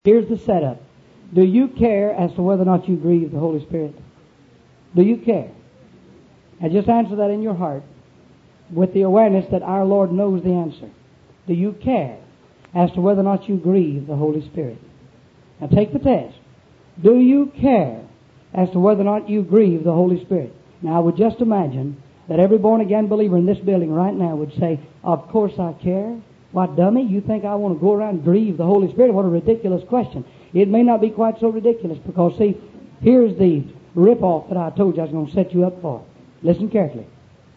Here's the setup. Do you care as to whether or not you grieve the Holy Spirit? Do you care? And just answer that in your heart with the awareness that our Lord knows the answer. Do you care as to whether or not you grieve the Holy Spirit? Now take the test. Do you care as to whether or not you grieve the Holy Spirit? Now I would just imagine that every born-again believer in this building right now would say, of course I care. Why, dummy, you think I want to go around and grieve the Holy Spirit? What a ridiculous question. It may not be quite so ridiculous because, see, here's the rip-off that I told you I was going to set you up for. Listen carefully.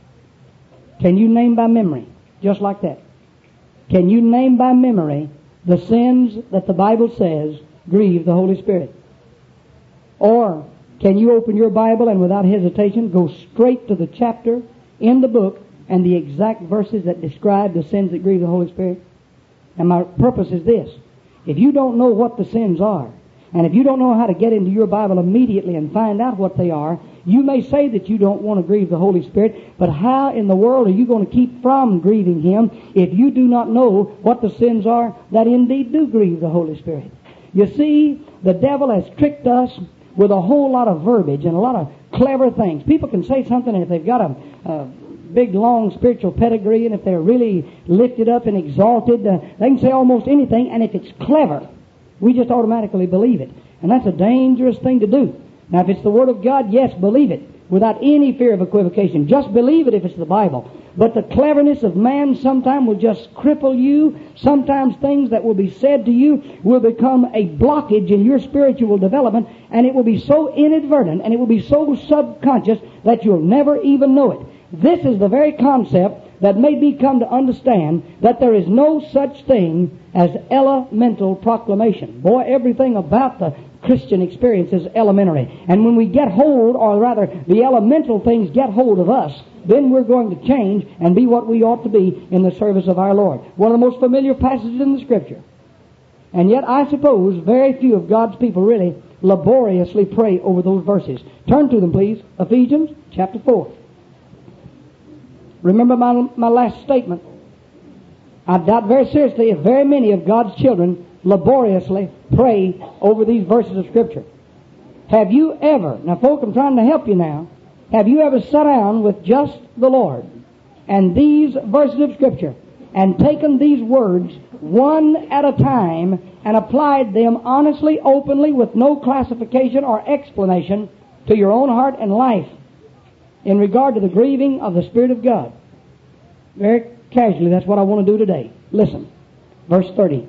Can you name by memory, just like that? Can you name by memory the sins that the Bible says grieve the Holy Spirit? Or can you open your Bible and without hesitation go straight to the chapter in the book and the exact verses that describe the sins that grieve the Holy Spirit? And my purpose is this. If you don't know what the sins are, and if you don't know how to get into your Bible immediately and find out what they are, you may say that you don't want to grieve the Holy Spirit, but how in the world are you going to keep from grieving Him if you do not know what the sins are that indeed do grieve the Holy Spirit? You see, the devil has tricked us with a whole lot of verbiage and a lot of clever things. People can say something, and if they've got a big, long spiritual pedigree, and if they're really lifted up and exalted, they can say almost anything, and if it's clever, we just automatically believe it. And that's a dangerous thing to do. Now, if it's the Word of God, yes, believe it without any fear of equivocation. Just believe it if it's the Bible. But the cleverness of man sometimes will just cripple you. Sometimes things that will be said to you will become a blockage in your spiritual development, and it will be so inadvertent and it will be so subconscious that you'll never even know it. This is the very concept that made me come to understand that there is no such thing as elemental proclamation. Boy, everything about the Christian experience is elementary. And when we get hold, or rather the elemental things get hold of us, then we're going to change and be what we ought to be in the service of our Lord. One of the most familiar passages in the Scripture. And yet I suppose very few of God's people really laboriously pray over those verses. Turn to them, please. Ephesians chapter 4. Remember my last statement. I doubt very seriously if very many of God's children laboriously pray over these verses of Scripture. Have you ever, now folks, I'm trying to help you now, have you ever sat down with just the Lord and these verses of Scripture and taken these words one at a time and applied them honestly, openly, with no classification or explanation to your own heart and life in regard to the grieving of the Spirit of God? Very casually, that's what I want to do today. Listen, verse 30.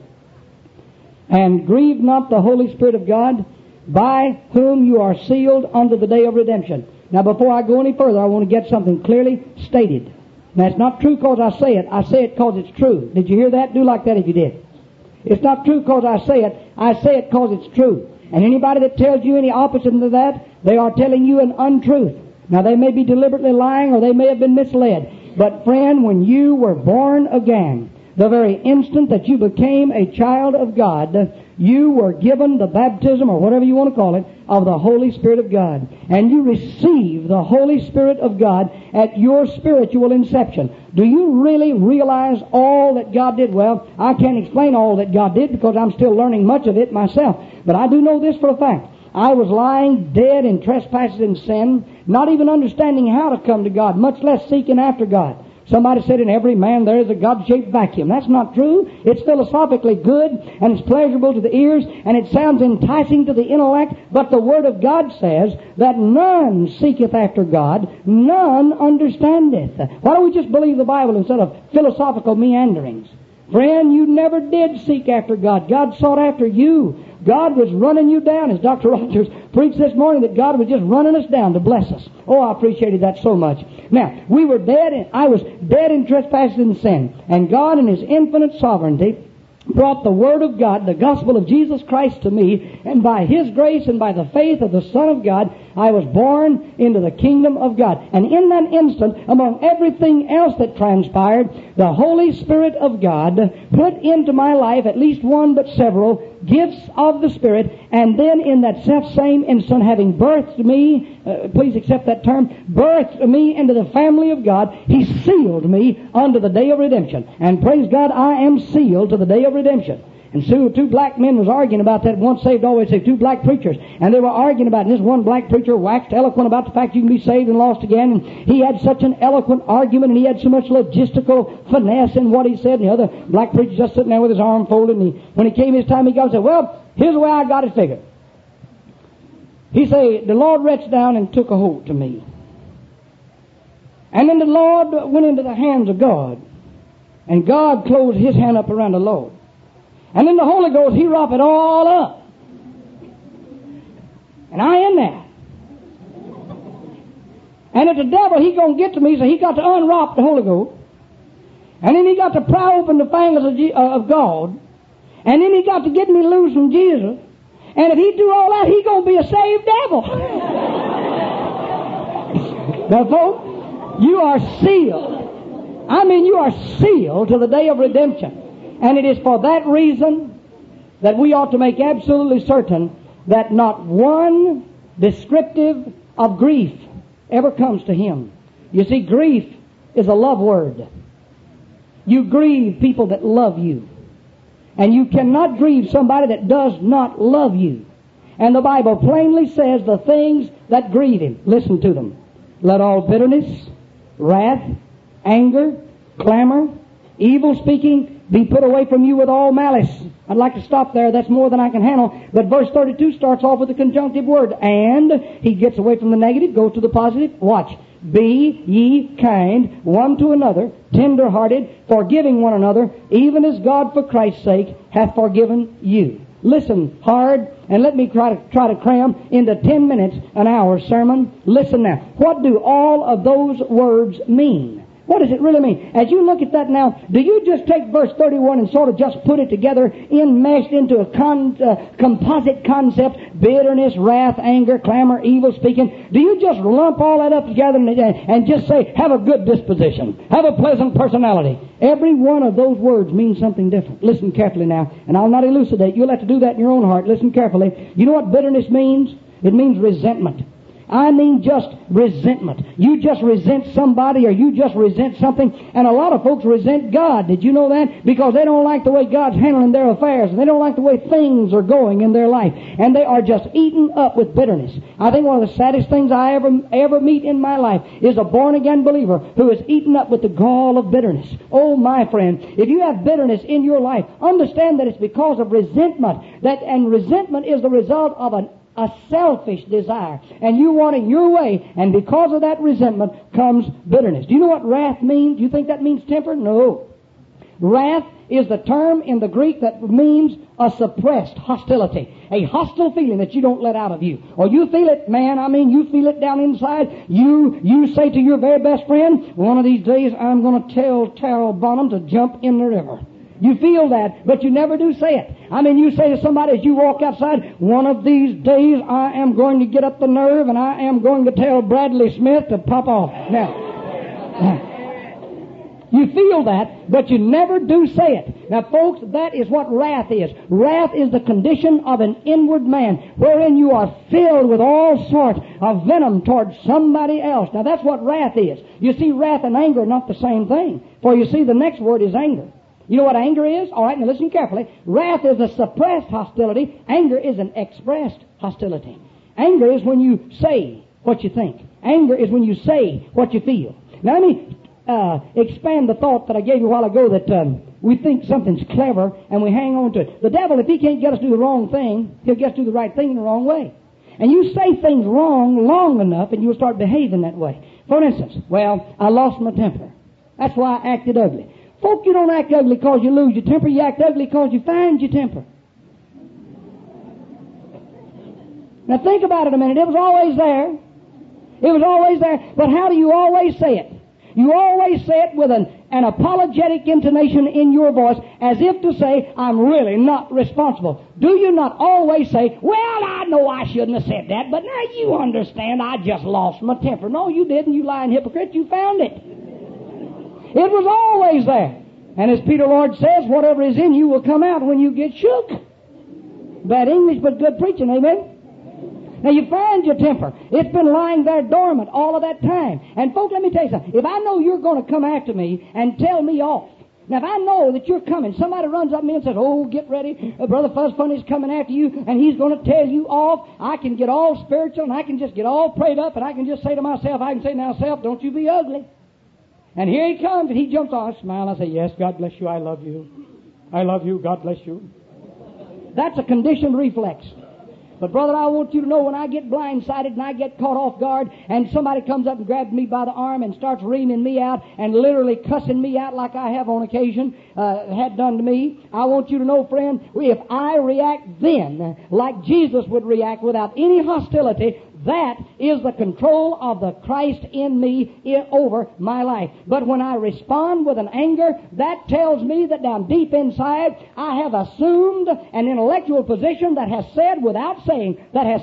And grieve not the Holy Spirit of God, by whom you are sealed unto the day of redemption. Now, before I go any further, I want to get something clearly stated. Now, it's not true because I say it because it's true. Did you hear that? Do like that if you did. It's not true because I say it because it's true. And anybody that tells you any opposite to that, they are telling you an untruth. Now, they may be deliberately lying or they may have been misled. But friend, when you were born again, the very instant that you became a child of God, you were given the baptism, or whatever you want to call it, of the Holy Spirit of God. And you received the Holy Spirit of God at your spiritual inception. Do you really realize all that God did? Well, I can't explain all that God did because I'm still learning much of it myself. But I do know this for a fact. I was lying dead in trespasses and sin, not even understanding how to come to God, much less seeking after God. Somebody said in every man there is a God-shaped vacuum. That's not true. It's philosophically good, and it's pleasurable to the ears, and it sounds enticing to the intellect, but the Word of God says that none seeketh after God, none understandeth. Why don't we just believe the Bible instead of philosophical meanderings? Friend, you never did seek after God. God sought after you. God was running you down, as Dr. Rogers preached this morning, that God was just running us down to bless us. Oh, I appreciated that so much. Now, we were dead, and I was dead in trespasses and sin. And God in His infinite sovereignty brought the Word of God, the gospel of Jesus Christ to me, and by His grace and by the faith of the Son of God, I was born into the kingdom of God. And in that instant, among everything else that transpired, the Holy Spirit of God put into my life at least one but several gifts of the Spirit, and then in that self-same instant, having birthed me, please accept that term, birthed me into the family of God, He sealed me unto the day of redemption. And praise God, I am sealed to the day of redemption. And so two black men was arguing about that. Once saved, always saved. Two black preachers. And they were arguing about it. And this one black preacher waxed eloquent about the fact you can be saved and lost again. And he had such an eloquent argument, and he had so much logistical finesse in what he said. And the other black preacher just sitting there with his arm folded. And when it came his time, he got and said, well, here's the way I got it figured. He said, the Lord reached down and took a hold to me. And then the Lord went into the hands of God. And God closed his hand up around the Lord. And then the Holy Ghost, he wrapped it all up. And I in there. And if the devil, he going to get to me, so he got to unwrap the Holy Ghost. And then he got to pry open the fingers of God. And then he got to get me loose from Jesus. And if he do all that, he going to be a saved devil. Now, folks, you are sealed. I mean, you are sealed to the day of redemption. And it is for that reason that we ought to make absolutely certain that not one descriptive of grief ever comes to him. You see, grief is a love word. You grieve people that love you. And you cannot grieve somebody that does not love you. And the Bible plainly says the things that grieve him. Listen to them. Let all bitterness, wrath, anger, clamor, evil speaking be put away from you with all malice. I'd like to stop there. That's more than I can handle. But verse 32 starts off with a conjunctive word. And he gets away from the negative, goes to the positive. Watch. Be ye kind one to another, tender-hearted, forgiving one another, even as God for Christ's sake hath forgiven you. Listen hard, and let me try to cram into 10 minutes an hour sermon. Listen now. What do all of those words mean? What does it really mean? As you look at that now, do you just take verse 31 and sort of just put it together, enmeshed into a composite concept, bitterness, wrath, anger, clamor, evil speaking? Do you just lump all that up together and just say, have a good disposition, have a pleasant personality? Every one of those words means something different. Listen carefully now, and I'll not elucidate. You'll have to do that in your own heart. Listen carefully. You know what bitterness means? It means resentment. I mean just resentment. You just resent somebody or you just resent something. And a lot of folks resent God. Did you know that? Because they don't like the way God's handling their affairs. And they don't like the way things are going in their life. And they are just eaten up with bitterness. I think one of the saddest things I ever meet in my life is a born-again believer who is eaten up with the gall of bitterness. Oh, my friend, if you have bitterness in your life, understand that it's because of resentment. And resentment is the result of a selfish desire, and you want it your way, and because of that resentment comes bitterness. Do you know what wrath means? Do you think that means temper? No. Wrath is the term in the Greek that means a suppressed hostility, a hostile feeling that you don't let out of you. Or you feel it, man, I mean, you feel it down inside. You say to your very best friend, one of these days I'm going to tell Terrell Bonham to jump in the river. You feel that, but you never do say it. I mean, you say to somebody as you walk outside, one of these days I am going to get up the nerve and I am going to tell Bradley Smith to pop off. Now, you feel that, but you never do say it. Now, folks, that is what wrath is. Wrath is the condition of an inward man, wherein you are filled with all sorts of venom towards somebody else. Now, that's what wrath is. You see, wrath and anger are not the same thing. For you see, the next word is anger. You know what anger is? All right, now listen carefully. Wrath is a suppressed hostility. Anger is an expressed hostility. Anger is when you say what you think. Anger is when you say what you feel. Now let me expand the thought that I gave you a while ago that we think something's clever and we hang on to it. The devil, if he can't get us to do the wrong thing, he'll get us to do the right thing in the wrong way. And you say things wrong long enough and you'll start behaving that way. For instance, well, I lost my temper. That's why I acted ugly. Folk, you don't act ugly because you lose your temper. You act ugly because you find your temper. Now think about it a minute. It was always there. It was always there. But how do you always say it? You always say it with an apologetic intonation in your voice, as if to say, I'm really not responsible. Do you not always say, well, I know I shouldn't have said that, but now you understand I just lost my temper. No, you didn't, you lying hypocrite. You found it. It was always there. And as Peter Lord says, whatever is in you will come out when you get shook. Bad English, but good preaching, amen? Now you find your temper. It's been lying there dormant all of that time. And folks, let me tell you something. If I know you're going to come after me and tell me off, Now, if I know that you're coming, somebody runs up to me and says, "Oh, get ready, Brother Fuzz Funny's coming after you, and he's going to tell you off," I can get all spiritual, and I can just get all prayed up, and I can just say to myself, "Now, self, don't you be ugly." And here he comes, and he jumps on. I smile, I say, "Yes, God bless you, I love you. I love you, God bless you." That's a conditioned reflex. But, brother, I want you to know, when I get blindsided and I get caught off guard and somebody comes up and grabs me by the arm and starts reaming me out and literally cussing me out like I have on occasion had done to me, I want you to know, friend, if I react then like Jesus would react without any hostility, that is the control of the Christ in me over my life. But when I respond with an anger, that tells me that down deep inside I have assumed an intellectual position that has said without saying,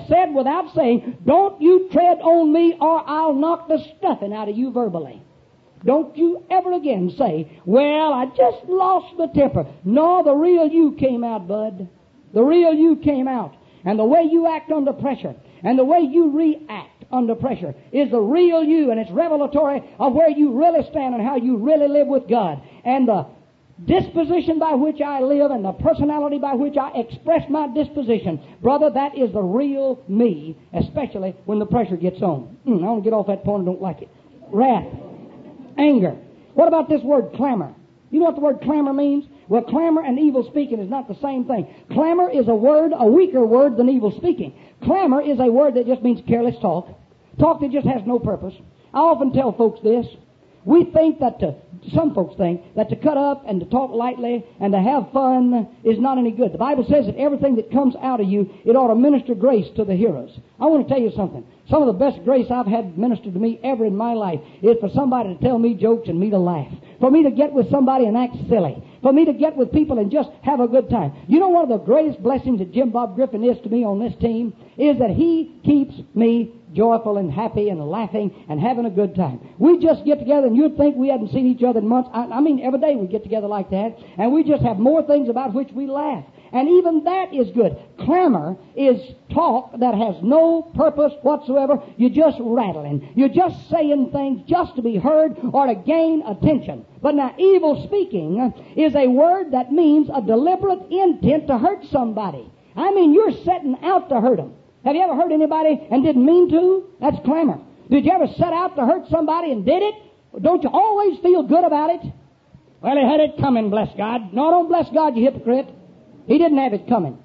"Don't you tread on me or I'll knock the stuffing out of you verbally." Don't you ever again say, "Well, I just lost my temper." No, the real you came out, bud. The real you came out. And the way you act under pressure and the way you react under pressure is the real you, and it's revelatory of where you really stand and how you really live with God. And the disposition by which I live and the personality by which I express my disposition, brother, that is the real me, especially when the pressure gets on. I want to get off that point. I don't like it. Wrath. Anger. What about this word clamor? You know what the word clamor means? Well, clamor and evil speaking is not the same thing. Clamor is a word, a weaker word than evil speaking. Clamor is a word that just means careless talk. Talk that just has no purpose. I often tell folks this. We think that some folks think that to cut up and to talk lightly and to have fun is not any good. The Bible says that everything that comes out of you, it ought to minister grace to the hearers. I want to tell you something. Some of the best grace I've had ministered to me ever in my life is for somebody to tell me jokes and me to laugh. For me to get with somebody and act silly. For me to get with people and just have a good time. You know, one of the greatest blessings that Jim Bob Griffin is to me on this team is that he keeps me joyful and happy and laughing and having a good time. We just get together, and you'd think we hadn't seen each other in months. I mean, every day we get together like that, and we just have more things about which we laugh. And even that is good. Clamor is talk that has no purpose whatsoever. You're just rattling. You're just saying things just to be heard or to gain attention. But now, evil speaking is a word that means a deliberate intent to hurt somebody. I mean, you're setting out to hurt them. Have you ever hurt anybody and didn't mean to? That's clamor. Did you ever set out to hurt somebody and did it? Don't you always feel good about it? Well, he had it coming, bless God. No, don't bless God, you hypocrite. He didn't have it coming.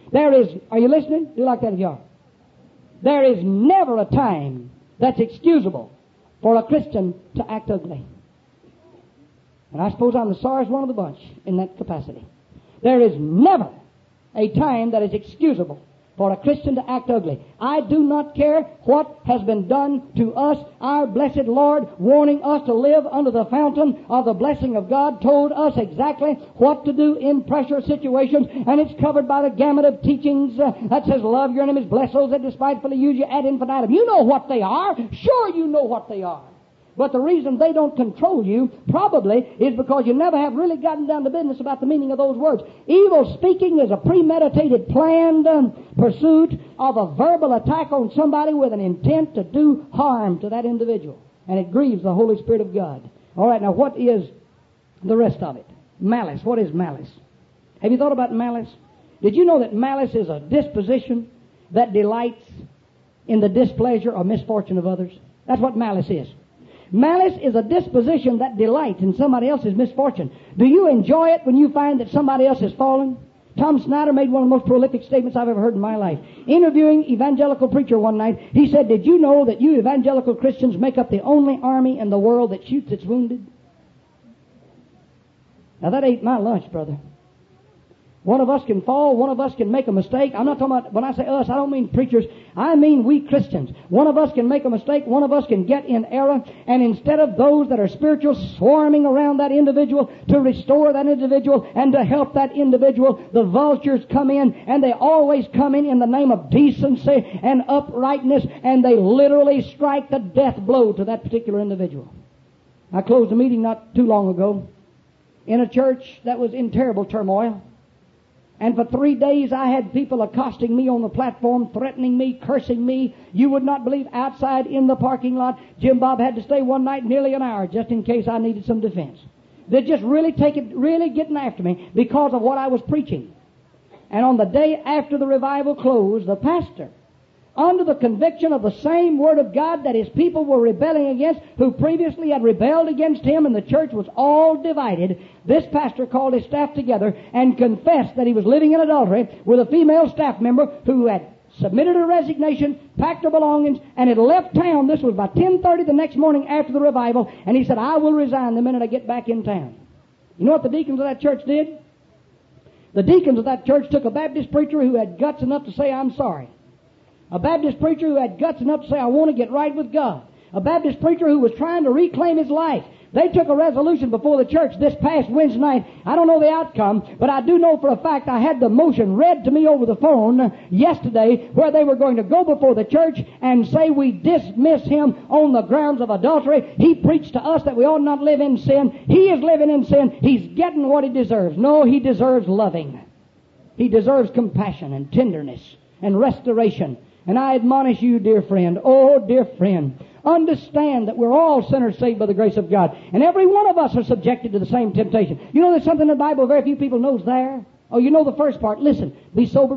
Are you listening? Do like that if you are. There is never a time that's excusable for a Christian to act ugly. And I suppose I'm the sorriest one of the bunch in that capacity. There is never a time that is excusable for a Christian to act ugly. I do not care what has been done to us. Our blessed Lord, warning us to live under the fountain of the blessing of God, told us exactly what to do in pressure situations, and it's covered by the gamut of teachings that says, love your enemies, bless those that despitefully use you ad infinitum. You know what they are. Sure, you know what they are. But the reason they don't control you probably is because you never have really gotten down to business about the meaning of those words. Evil speaking is a premeditated, planned pursuit of a verbal attack on somebody with an intent to do harm to that individual. And it grieves the Holy Spirit of God. All right, now what is the rest of it? Malice. What is malice? Have you thought about malice? Did you know that malice is a disposition that delights in the displeasure or misfortune of others? That's what malice is. Malice is a disposition that delights in somebody else's misfortune. Do you enjoy it when you find that somebody else has fallen? Tom Snyder made one of the most prolific statements I've ever heard in my life. Interviewing evangelical preacher one night, he said, did you know that you evangelical Christians make up the only army in the world that shoots its wounded? Now that ain't my lunch, brother. One of us can fall. One of us can make a mistake. I'm not talking about, when I say us, I don't mean preachers. I mean we Christians. One of us can make a mistake. One of us can get in error. And instead of those that are spiritual swarming around that individual to restore that individual and to help that individual, the vultures come in, and they always come in the name of decency and uprightness, and they literally strike the death blow to that particular individual. I closed a meeting not too long ago in a church that was in terrible turmoil. And for 3 days I had people accosting me on the platform, threatening me, cursing me. You would not believe, outside in the parking lot. Jim Bob had to stay one night nearly an hour just in case I needed some defense. They're just really getting after me because of what I was preaching. And on the day after the revival closed, the pastor, under the conviction of the same Word of God that his people were rebelling against, who previously had rebelled against him, and the church was all divided, this pastor called his staff together and confessed that he was living in adultery with a female staff member who had submitted her resignation, packed her belongings, and had left town. This was by 10:30 the next morning after the revival, and he said, I will resign the minute I get back in town. You know what the deacons of that church did? The deacons of that church took a Baptist preacher who had guts enough to say, I'm sorry. A Baptist preacher who had guts enough to say, I want to get right with God. A Baptist preacher who was trying to reclaim his life. They took a resolution before the church this past Wednesday night. I don't know the outcome, but I do know for a fact I had the motion read to me over the phone yesterday where they were going to go before the church and say we dismiss him on the grounds of adultery. He preached to us that we ought not live in sin. He is living in sin. He's getting what he deserves. No, he deserves loving. He deserves compassion and tenderness and restoration. And I admonish you, dear friend, oh, dear friend, understand that we're all sinners saved by the grace of God. And every one of us are subjected to the same temptation. You know there's something in the Bible very few people knows there? Oh, you know the first part. Listen, be sober,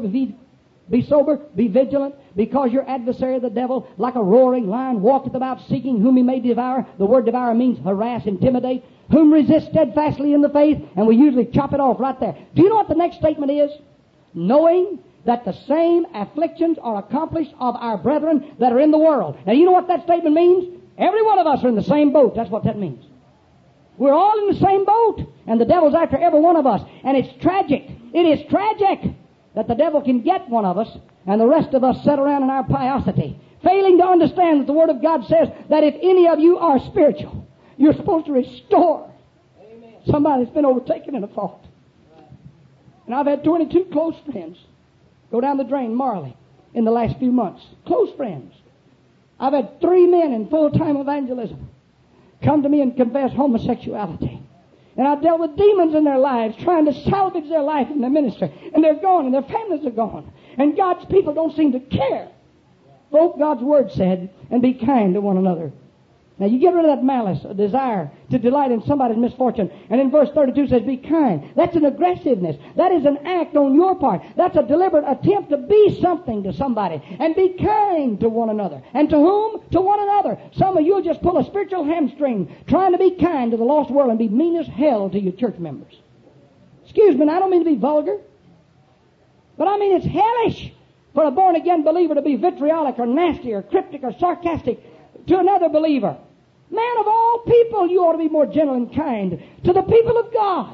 be vigilant, because your adversary, the devil, like a roaring lion, walketh about seeking whom he may devour. The word devour means harass, intimidate. Whom resist steadfastly in the faith, and we usually chop it off right there. Do you know what the next statement is? Knowing that the same afflictions are accomplished of our brethren that are in the world. Now, you know what that statement means? Every one of us are in the same boat. That's what that means. We're all in the same boat, and the devil's after every one of us. And it's tragic. It is tragic that the devil can get one of us, and the rest of us sit around in our piosity, failing to understand that the Word of God says that if any of you are spiritual, you're supposed to restore somebody that's been overtaken in a fault. And I've had 22 close friends go down the drain morally in the last few months. Close friends. I've had 3 men in full-time evangelism come to me and confess homosexuality. And I've dealt with demons in their lives, trying to salvage their life in their ministry. And they're gone, and their families are gone. And God's people don't seem to care. Both God's Word said, and be kind to one another. Now, you get rid of that malice, a desire to delight in somebody's misfortune. And in verse 32 says, be kind. That's an aggressiveness. That is an act on your part. That's a deliberate attempt to be something to somebody. And be kind to one another. And to whom? To one another. Some of you will just pull a spiritual hamstring trying to be kind to the lost world and be mean as hell to your church members. Excuse me, I don't mean to be vulgar. But I mean it's hellish for a born-again believer to be vitriolic or nasty or cryptic or sarcastic to another believer. Man of all people, you ought to be more gentle and kind to the people of God.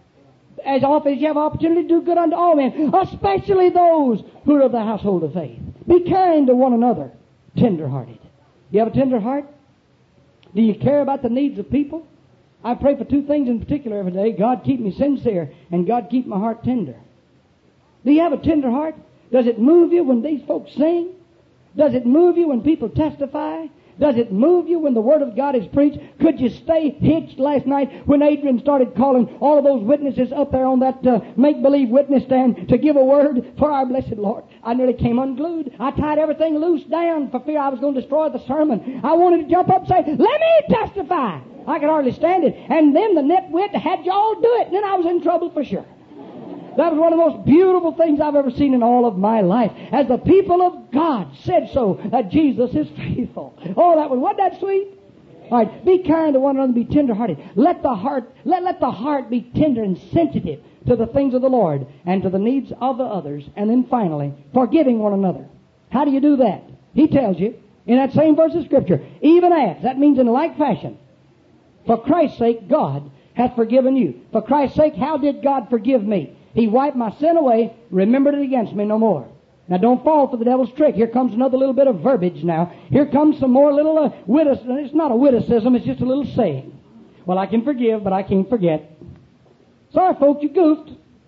As often as you have opportunity to do good unto all men, especially those who are of the household of faith. Be kind to one another, tender-hearted. You have a tender heart? Do you care about the needs of people? I pray for 2 things in particular every day. God, keep me sincere, and God, keep my heart tender. Do you have a tender heart? Does it move you when these folks sing? Does it move you when people testify? Does it move you when the Word of God is preached? Could you stay hitched last night when Adrian started calling all of those witnesses up there on that make-believe witness stand to give a word for our blessed Lord? I nearly came unglued. I tied everything loose down for fear I was going to destroy the sermon. I wanted to jump up and say, let me testify. I could hardly stand it. And then the nitwit had y'all do it. And then I was in trouble for sure. That was one of the most beautiful things I've ever seen in all of my life. As the people of God said so, that Jesus is faithful. Oh, wasn't that sweet? All right, be kind to one another, be tender-hearted. Let the heart be tender and sensitive to the things of the Lord and to the needs of the others. And then finally, forgiving one another. How do you do that? He tells you in that same verse of Scripture, even as, that means in like fashion, for Christ's sake, God hath forgiven you. For Christ's sake, how did God forgive me? He wiped my sin away, remembered it against me no more. Now don't fall for the devil's trick. Here comes another little bit of verbiage now. Here comes some more little witticism. It's not a witticism, it's just a little saying. Well, I can forgive, but I can't forget. Sorry, folks, you goofed.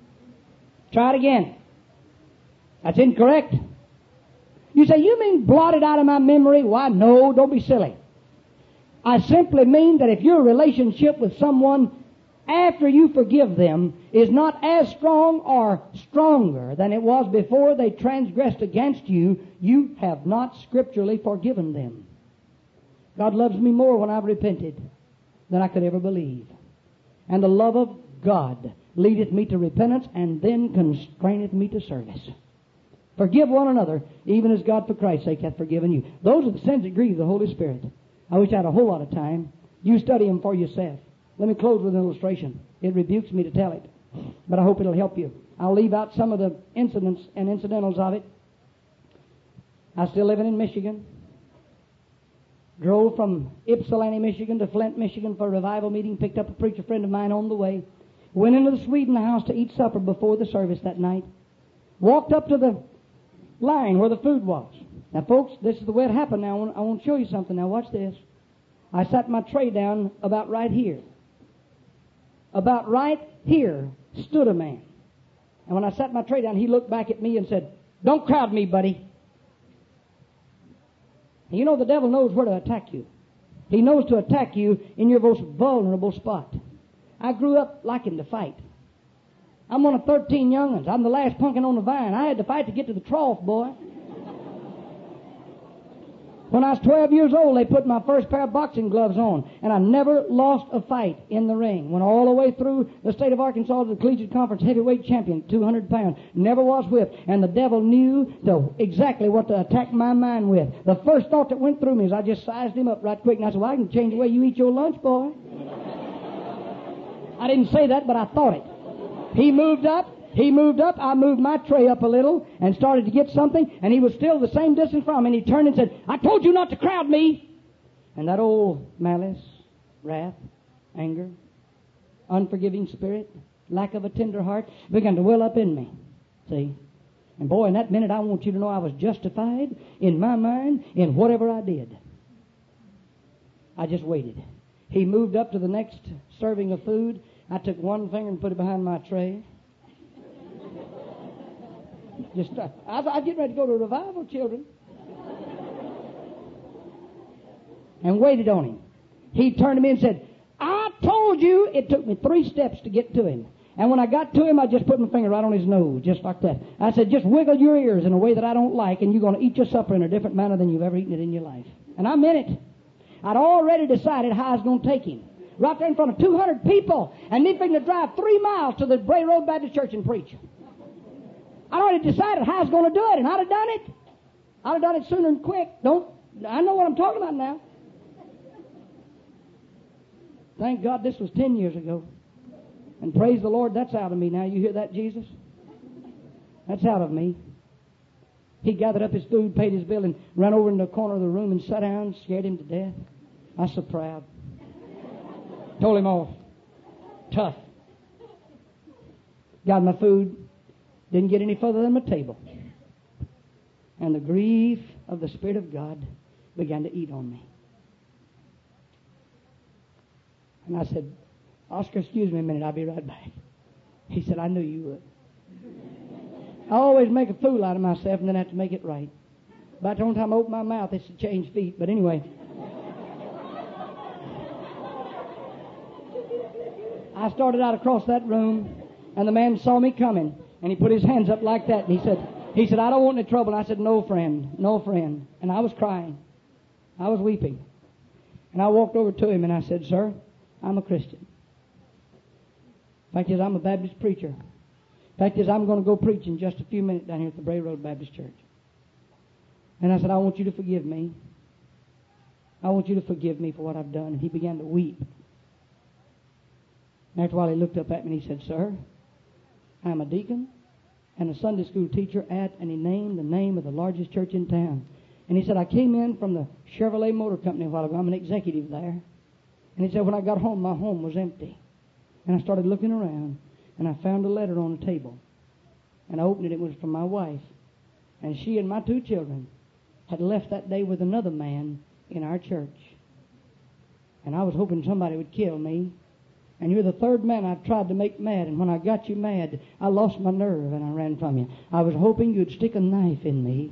Try it again. That's incorrect. You say, you mean blotted out of my memory? Why, no, don't be silly. I simply mean that if your relationship with someone after you forgive them is not as strong or stronger than it was before they transgressed against you, you have not scripturally forgiven them. God loves me more when I've repented than I could ever believe. And the love of God leadeth me to repentance, and then constraineth me to service. Forgive one another, even as God for Christ's sake hath forgiven you. Those are the sins that grieve the Holy Spirit. I wish I had a whole lot of time. You study them for yourself. Let me close with an illustration. It rebukes me to tell it, but I hope it'll help you. I'll leave out some of the incidents and incidentals of it. I was still living in Michigan. Drove from Ypsilanti, Michigan to Flint, Michigan for a revival meeting. Picked up a preacher friend of mine on the way. Went into the Sweden house to eat supper before the service that night. Walked up to the line where the food was. Now, folks, this is the way it happened. Now, I want to show you something. Now, watch this. I sat my tray down about right here. About right here stood a man. And when I sat my tray down, he looked back at me and said, "Don't crowd me, buddy." And you know the devil knows where to attack you. He knows to attack you in your most vulnerable spot. I grew up liking to fight. I'm one of 13 young'uns. I'm the last pumpkin on the vine. I had to fight to get to the trough, boy. When I was 12 years old, they put my first pair of boxing gloves on, and I never lost a fight in the ring. Went all the way through the state of Arkansas to the Collegiate Conference heavyweight champion, 200 pounds. Never was whipped, and the devil knew exactly what to attack my mind with. The first thought that went through me is I just sized him up right quick, and I said, "Well, I can change the way you eat your lunch, boy." I didn't say that, but I thought it. He moved up. I moved my tray up a little and started to get something, and he was still the same distance from me, and he turned and said, "I told you not to crowd me." And that old malice, wrath, anger, unforgiving spirit, lack of a tender heart began to well up in me. See? And boy, in that minute, I want you to know I was justified in my mind in whatever I did. I just waited. He moved up to the next serving of food. I took one finger and put it behind my tray. I was getting ready to go to a revival, children. And waited on him. He turned to me and said, "I told you." It took me 3 steps to get to him. And when I got to him, I just put my finger right on his nose, just like that. I said, "Just wiggle your ears in a way that I don't like, and you're going to eat your supper in a different manner than you've ever eaten it in your life." And I meant it. I'd already decided how I was going to take him. Right there in front of 200 people, and me figuring to drive 3 miles to the Bray Road Baptist Church and preach. I'd already decided how I was going to do it, and I'd have done it. I'd have done it sooner and quick. I know what I'm talking about now. Thank God this was 10 years ago. And praise the Lord, that's out of me now. You hear that, Jesus? That's out of me. He gathered up his food, paid his bill, and ran over in the corner of the room and sat down, scared him to death. I was so proud. Told him off. Tough. Got my food. Didn't get any further than my table. And the grief of the Spirit of God began to eat on me. And I said, "Oscar, excuse me a minute. I'll be right back." He said, "I knew you would." I always make a fool out of myself and then have to make it right. By the time I open my mouth, it's to change feet. But anyway, I started out across that room, and the man saw me coming, and he put his hands up like that, and he said, "I don't want any trouble." And I said, "No, friend, no, friend." And I was crying. I was weeping. And I walked over to him, and I said, "Sir, I'm a Christian. Fact is, I'm a Baptist preacher. Fact is, I'm going to go preach in just a few minutes down here at the Bray Road Baptist Church." And I said, "I want you to forgive me. I want you to forgive me for what I've done." And he began to weep. And after a while, he looked up at me and he said, "Sir, I'm a deacon and a Sunday school teacher at," and he named the name of the largest church in town. And he said, "I came in from the Chevrolet Motor Company a while ago. I'm an executive there." And he said, "When I got home, my home was empty. And I started looking around, and I found a letter on the table. And I opened it. It was from my wife. And she and my 2 children had left that day with another man in our church. And I was hoping somebody would kill me. And you're the 3rd man I've tried to make mad. And when I got you mad, I lost my nerve and I ran from you. I was hoping you'd stick a knife in me."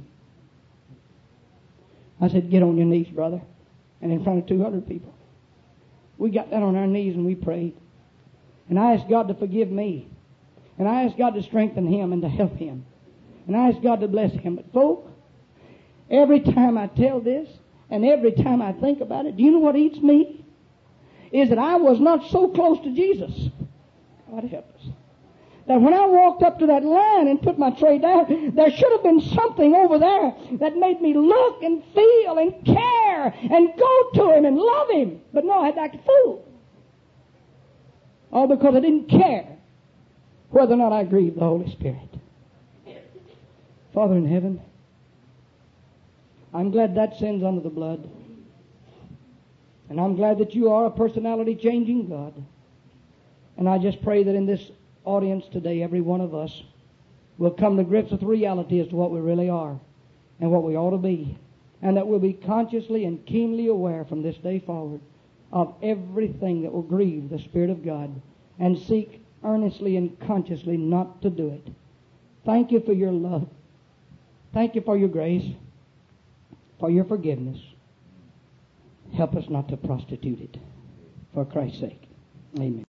I said, "Get on your knees, brother." And in front of 200 people, we got down on our knees and we prayed. And I asked God to forgive me. And I asked God to strengthen him and to help him. And I asked God to bless him. But folk, every time I tell this and every time I think about it, do you know what eats me? is that I was not so close to Jesus. God help us. That when I walked up to that line and put my tray down, there should have been something over there that made me look and feel and care and go to Him and love Him. But no, I had to act a fool. All because I didn't care whether or not I grieved the Holy Spirit. Father in heaven, I'm glad that sin's under the blood. And I'm glad that you are a personality-changing God. And I just pray that in this audience today, every one of us will come to grips with the reality as to what we really are and what we ought to be. And that we'll be consciously and keenly aware from this day forward of everything that will grieve the Spirit of God and seek earnestly and consciously not to do it. Thank you for your love. Thank you for your grace, for your forgiveness. Help us not to prostitute it. For Christ's sake. Amen.